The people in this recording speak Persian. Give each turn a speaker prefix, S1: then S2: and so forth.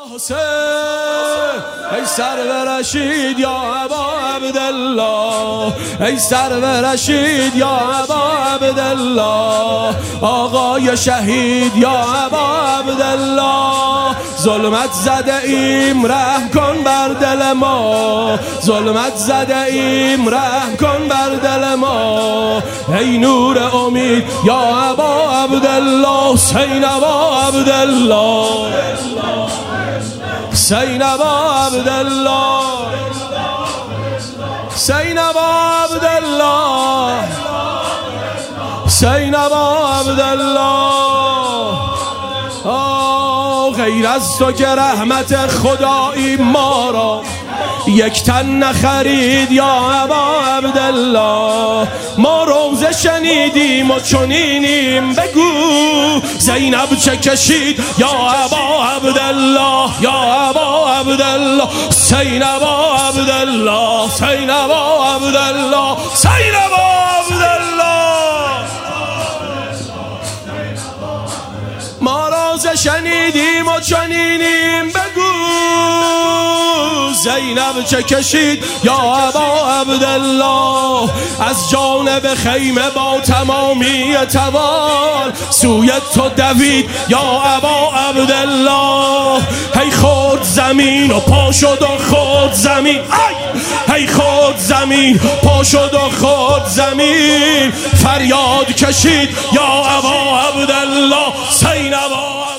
S1: حسین ای سرور رشید یا ابا عبدالله، ای سرور رشید یا ابا عبدالله، آقای شهید یا ابا عبدالله. ظلمت زده ایم رحم کن بر دل ما، ظلمت زده ایم رحم کن بر دل ما. ای نور امید یا ابا عبدالله، حسین ابا عبدالله، حسین ابا عبدالله، حسین ابا عبدالله، حسین ابا عبدالله. غیر از تو که رحمت خدایی ما را یک تن نخرید یا ابا عبدالله. ما روزه شنیدیم و چنینیم، بگو زینب چه کشید یا ابا عبدالله، یا ابا عبدالله، حسین ابا عبدالله، حسین ابا عبدالله، حسین ابا عبدالله. ما روزه شنیدیم و چنینیم، بگو زینب چه کشید یا ابا عبدالله. از جانب خیمه با تمامی توان سوی تو دوید یا ابا عبدالله. هی خود زمین و پا شد و خود زمین، هی خود زمین پا شد و خود زمین، فریاد کشید یا ابا عبدالله، حسین ابا